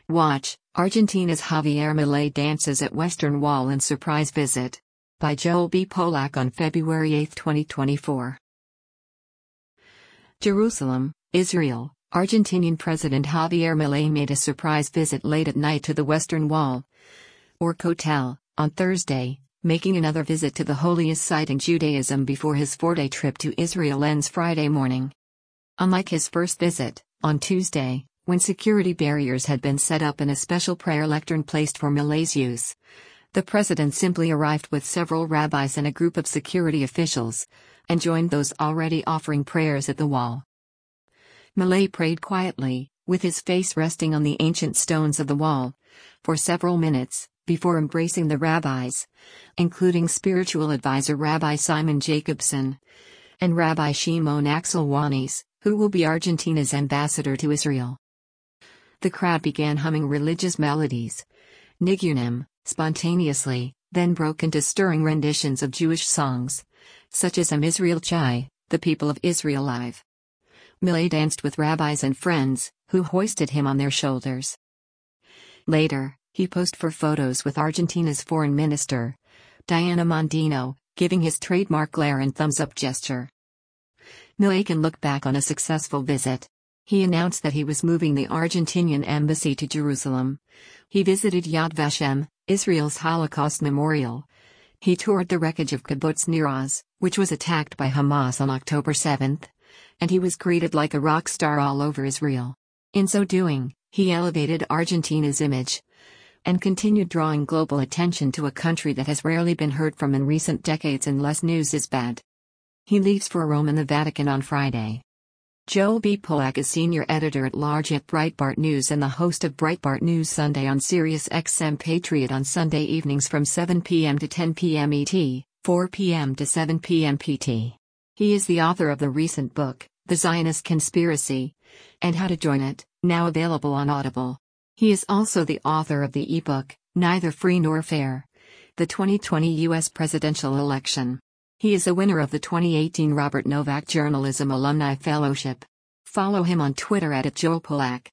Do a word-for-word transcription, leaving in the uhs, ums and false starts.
Watch, Argentina's Javier Milei dances at Western Wall in surprise visit. By Joel B. Polak on February eighth twenty twenty-four. Jerusalem, Israel. Argentinian President Javier Milei made a surprise visit late at night to the Western Wall, or Kotel, on Thursday, making another visit to the holiest site in Judaism before his four-day trip to Israel ends Friday morning. Unlike his first visit, on Tuesday, when security barriers had been set up and a special prayer lectern placed for Milei's use, the president simply arrived with several rabbis and a group of security officials, and joined those already offering prayers at the wall. Milei prayed quietly, with his face resting on the ancient stones of the wall, for several minutes, before embracing the rabbis, including spiritual advisor Rabbi Simon Jacobson and Rabbi Shimon Axelwanis, who will be Argentina's ambassador to Israel. The crowd began humming religious melodies, nigunim, spontaneously, then broke into stirring renditions of Jewish songs, such as Am Israel Chai, the people of Israel live. Milei danced with rabbis and friends, who hoisted him on their shoulders. Later, he posed for photos with Argentina's foreign minister, Diana Mondino, giving his trademark glare and thumbs-up gesture. Milei can look back on a successful visit. He announced that he was moving the Argentinian embassy to Jerusalem. He visited Yad Vashem, Israel's Holocaust memorial. He toured the wreckage of Kibbutz Nir Oz, which was attacked by Hamas on October seventh, and he was greeted like a rock star all over Israel. In so doing, he elevated Argentina's image and continued drawing global attention to a country that has rarely been heard from in recent decades unless news is bad. He leaves for Rome and the Vatican on Friday. Joel B. Polak is senior editor-at-large at Breitbart News and the host of Breitbart News Sunday on Sirius X M Patriot on Sunday evenings from seven p m to ten p m E T, four p m to seven p m P T. He is the author of the recent book, The Zionist Conspiracy, and How to Join It, now available on Audible. He is also the author of the ebook, Neither Free Nor Fair: The twenty twenty U S Presidential Election. He is a winner of the twenty eighteen Robert Novak Journalism Alumni Fellowship. Follow him on Twitter at Joel Polak.